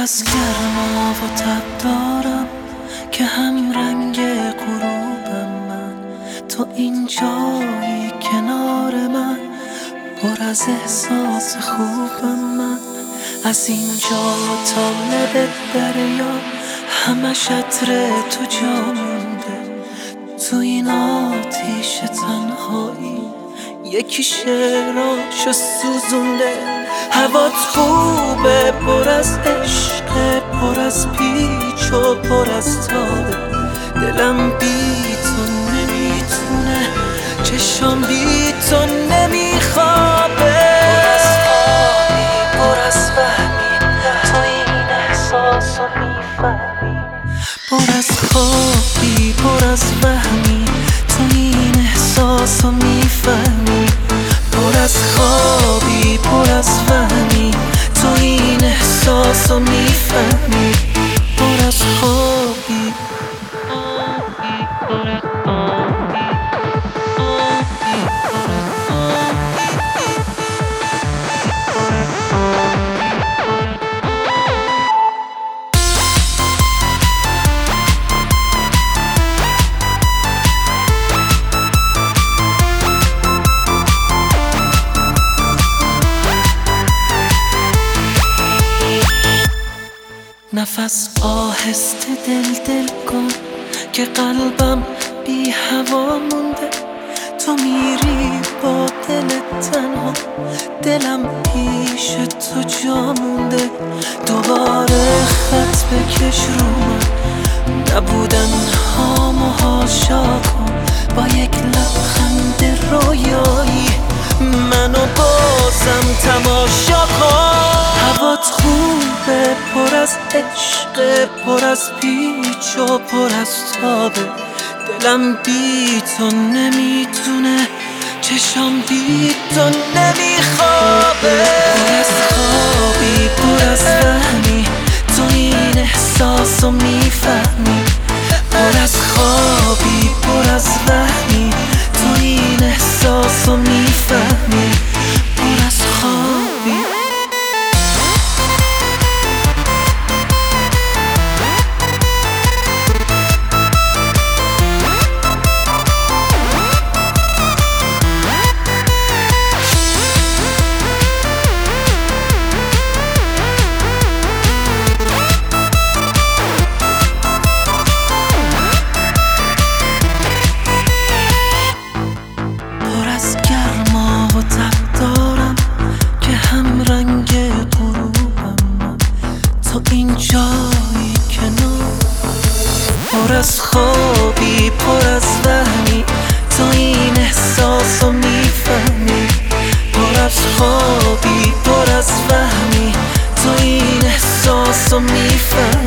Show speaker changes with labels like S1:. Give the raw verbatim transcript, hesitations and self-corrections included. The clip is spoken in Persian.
S1: نفس گرما و تب دارم که هم رنگ غروبم من. تو اینجایی کنار من، پر از احساس خوبم من. از اینجا تا لب دریا همش عطر تو جا مونده. تو این آتیش تنهایی یکی شعراشو سوزونده. هوات خوبه، پر از عشق، پر از پیچ و پر از تابه. دلم بی تو نمیتونه، چشم بی تو نمیخوابه. پر از فهمی، تو این احساسو میفهمی. پر از خوابی، پر از وهمی، تو این احساسو میفهمی. پر از خوابی، پر از وهمی، تو این احساسو میفهمی. پر از خوابی، نفس آهسته دل دل کن که قلبم بی هوا مونده. تو میری با دل تنها، دلم پیش تو جا مونده. دوباره خط بکش رو من، نبودن هامو حاشا کن. با یک لبخند رویایی منو بازم تماشا کن. هوات خوبه، پر از عشق، پر از پیچ و پر از تابه. دلم بی تو نمیتونه، چشم بی تو نمیخوابه. پر از خوابی، پر از وهمی، تو این احساسو میفهمی. پر از خوابی، پر از وهمی، تو این احساسو میفهمی. پر از خوابی، تو اینجایی کنار. پر از خوابی، پر از وهمی، تو این احساسو میفهمی. پر از خوابی، پر از وهمی، تو این احساسو میفهمی.